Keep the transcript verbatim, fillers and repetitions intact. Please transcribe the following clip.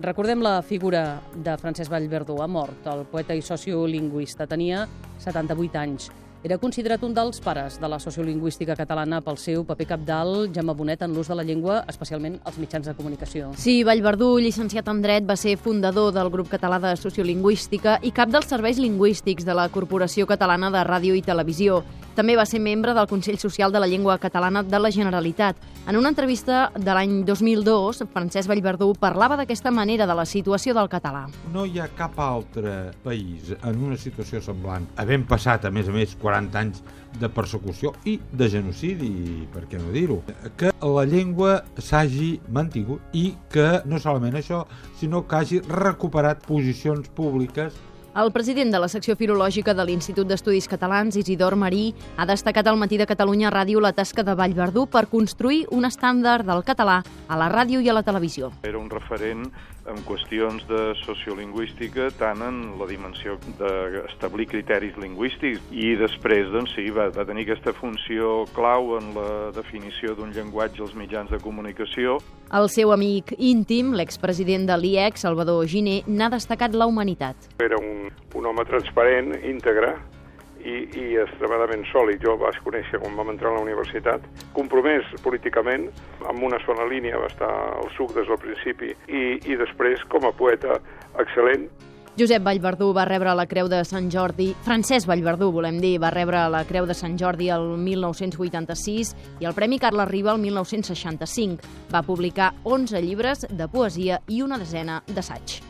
Recordem la figura de Francesc Vallverdú. Ha mort el poeta i sociolingüista. Tenia setanta-vuit anys. Era considerat un dels pares de la sociolingüística catalana pel seu paper cabdal, Jaume Bonet, en l'ús de la llengua, especialment als mitjans de comunicació. Sí, Vallverdú, llicenciat en Dret, va ser fundador del Grup Català de Sociolingüística i cap dels serveis lingüístics de la Corporació Catalana de Ràdio i Televisió. També va ser membre del Consell Social de la Llengua Catalana de la Generalitat. En una entrevista de l'any dos mil dos, Francesc Vallverdú parlava d'aquesta manera de la situació del català. No hi ha cap altre país en una situació semblant, havent passat, a més a més, quaranta anys de persecució i de genocidi, per què no dir-ho, que la llengua s'hagi mantingut i que no solament això, sinó que hagi recuperat posicions públiques. El president de la secció filològica de l'Institut d'Estudis Catalans, Isidor Marí, ha destacat al Matí de Catalunya Ràdio la tasca de Vallverdú per construir un estàndard del català a la ràdio i a la televisió. Era un referent en qüestions de sociolingüística, tant en la dimensió d'establir criteris lingüístics i després, doncs sí, va, va tenir aquesta funció clau en la definició d'un llenguatge als mitjans de comunicació. El seu amic íntim, l'expresident de l'I E C, Salvador Giner, n'ha destacat la humanitat. Era un, un home transparent, íntegre i, i extremadament sòlid. Jo el vaig conèixer quan vam entrar a la universitat, compromès políticament, amb una sola línia, va estar al suc des del principi, i, i després, com a poeta, excel·lent. Josep Vallverdú va rebre la Creu de Sant Jordi, Francesc Vallverdú, volem dir, va rebre la Creu de Sant Jordi el mil nou-cents vuitanta-sis i el Premi Carles Riba el mil nou-cents seixanta-cinc. Va publicar onze llibres de poesia i una desena d'assaig.